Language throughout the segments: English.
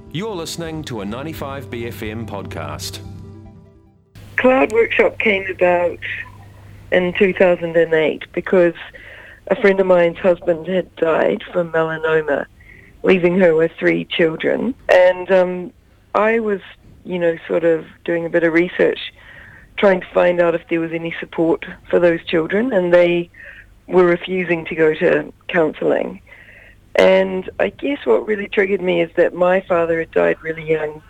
You're listening to a 95BFM podcast. Cloud Workshop came about in 2008 because a friend of mine's husband had died from melanoma, leaving her with 3 children. And I was, sort of doing a bit of research, trying to find out if there was any support for those children, and they were refusing to go to counselling. And I guess what really triggered me is that my father had died really young,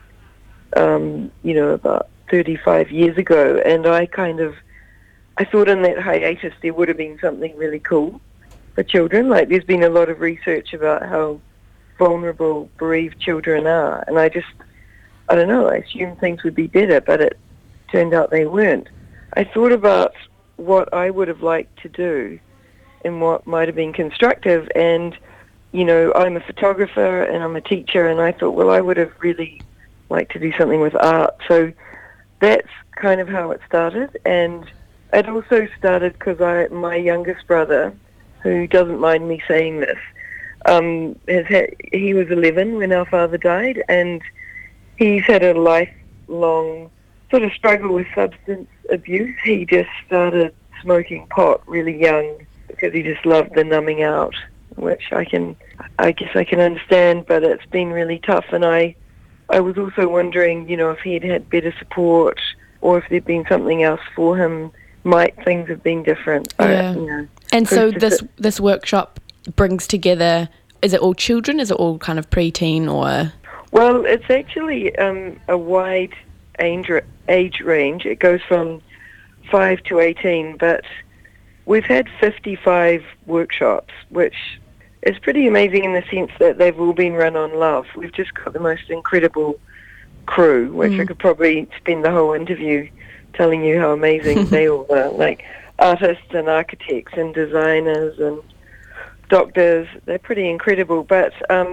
about 35 years ago, and I thought in that hiatus there would have been something really cool for children. Like, there's been a lot of research about how vulnerable bereaved children are, and I assumed things would be better, but it turned out they weren't. I thought about what I would have liked to do and what might have been constructive, and I'm a photographer and I'm a teacher, and I thought, well, I would have really liked to do something with art. So that's kind of how it started. And it also started because my youngest brother, who doesn't mind me saying this, he was 11 when our father died, and he's had a lifelong sort of struggle with substance abuse. He just started smoking pot really young because he just loved the numbing out, which I guess I can understand, but it's been really tough. And I was also wondering, if he'd had better support or if there'd been something else for him, might things have been different? Yeah. And so this workshop brings together, is it all children? Is it all kind of preteen or? Well, it's actually a wide age range. It goes from 5 to 18, but we've had 55 workshops, which is pretty amazing in the sense that they've all been run on love. We've just got the most incredible crew, which I could probably spend the whole interview telling you how amazing they all are, like artists and architects and designers and doctors. They're pretty incredible. But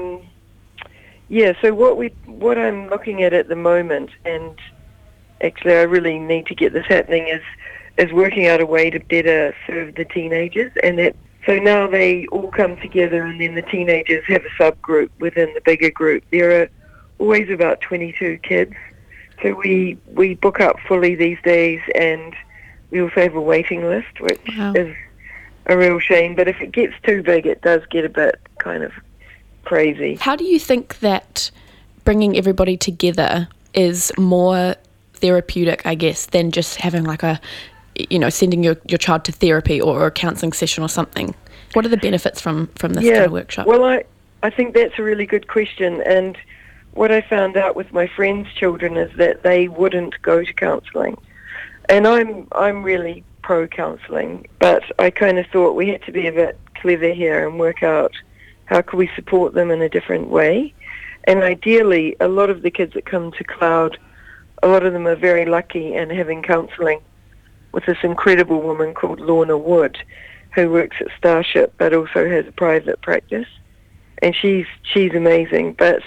so what I'm looking at the moment, and actually I really need to get this happening, is working out a way to better serve the teenagers. And so now they all come together, and then the teenagers have a subgroup within the bigger group. There are always about 22 kids. So we book up fully these days, and we also have a waiting list, which is a real shame. But if it gets too big, it does get a bit kind of crazy. How do you think that bringing everybody together is more therapeutic, I guess, than just having sending your child to therapy or a counselling session or something? What are the benefits from this kind of workshop? Well, I think that's a really good question, and what I found out with my friends' children is that they wouldn't go to counselling. And I'm really pro-counselling, but I kind of thought we had to be a bit clever here and work out how could we support them in a different way. And ideally, a lot of the kids that come to Cloud, a lot of them are very lucky in having counselling with this incredible woman called Lorna Wood, who works at Starship but also has a private practice. And she's amazing. But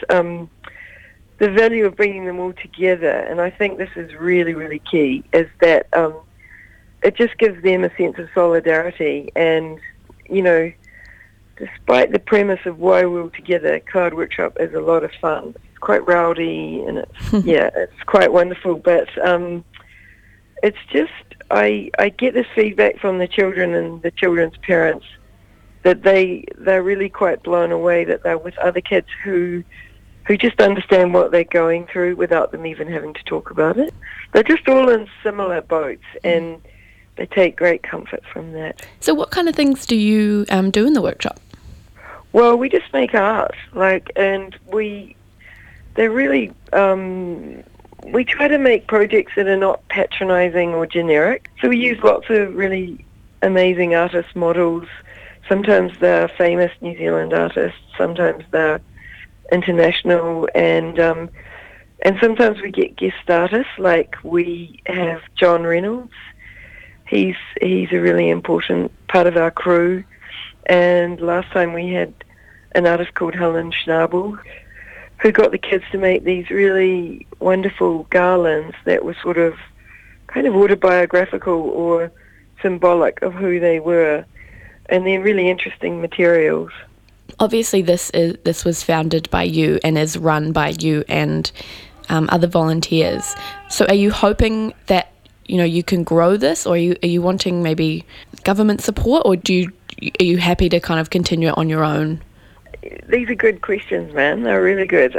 the value of bringing them all together, and I think this is really, really key, is that it just gives them a sense of solidarity. And, despite the premise of why we're all together, Cloud Workshop is a lot of fun. It's quite rowdy, and it's quite wonderful. But it's just, I get this feedback from the children and the children's parents that they're really quite blown away that they're with other kids who just understand what they're going through without them even having to talk about it. They're just all in similar boats, and they take great comfort from that. So what kind of things do you do in the workshop? Well, we just make art, and they're really, we try to make projects that are not patronising or generic. So we use lots of really amazing artist models. Sometimes they're famous New Zealand artists, sometimes they're international, and sometimes we get guest artists, like we have John Reynolds. He's a really important part of our crew, and last time we had an artist called Helen Schnabel, who got the kids to make these really wonderful garlands that were sort of kind of autobiographical or symbolic of who they were, and they're really interesting materials. Obviously, this was founded by you and is run by you and other volunteers. So, are you hoping that you can grow this, or are you wanting maybe government support, or are you happy to kind of continue it on your own? These are good questions, man. They're really good.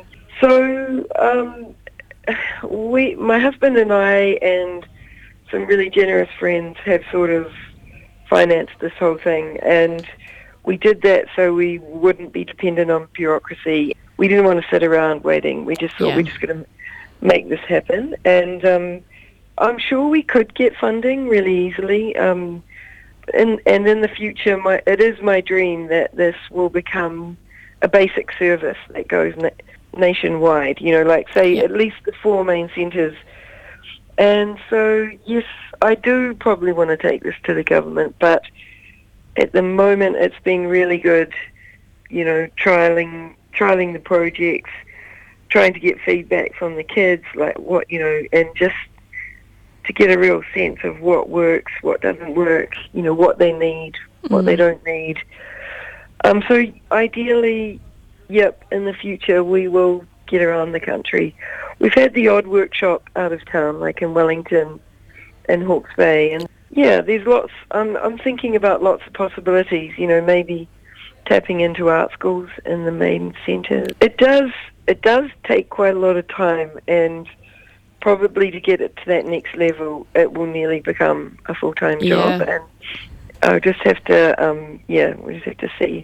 My husband and I and some really generous friends have sort of financed this whole thing, and we did that so we wouldn't be dependent on bureaucracy. We didn't want to sit around waiting. We just thought we're just going to make this happen, and I'm sure we could get funding really easily. And in the future, it is my dream that this will become a basic service that goes nationwide, at least the 4 main centres. And so, yes, I do probably want to take this to the government, but at the moment it's been really good, trialling the projects, trying to get feedback from the kids, and just to get a real sense of what works, what doesn't work, what they need, what they don't need. So ideally, in the future we will get around the country. We've had the odd workshop out of town, like in Wellington and Hawke's Bay, and there's lots. I'm thinking about lots of possibilities. Maybe tapping into art schools in the main centre. It does take quite a lot of time, and probably to get it to that next level, it will nearly become a full-time job, and I'll just have to, we just have to see.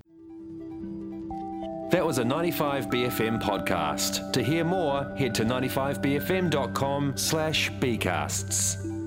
That was a 95BFM podcast. To hear more, head to 95bfm.com/bcasts.